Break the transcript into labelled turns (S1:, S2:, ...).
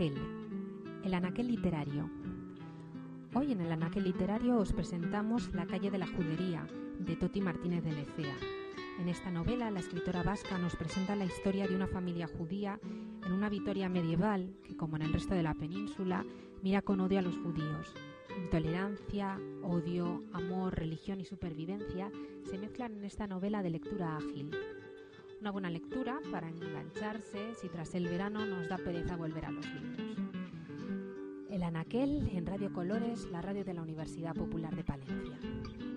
S1: anaquel, el anaquel literario. Hoy en el anaquel literario os presentamos La calle de la judería, de Toti Martínez de Lecea. En esta novela, la escritora vasca nos presenta la historia de una familia judía en una Vitoria medieval que, como en el resto de la península, mira con odio a los judíos. Intolerancia, odio, amor, religión y supervivencia se mezclan en esta novela de lectura ágil. Una buena lectura para engancharse si tras el verano nos da pereza volver a los libros. El anaquel en Radio Colores, la radio de la Universidad Popular de Palencia.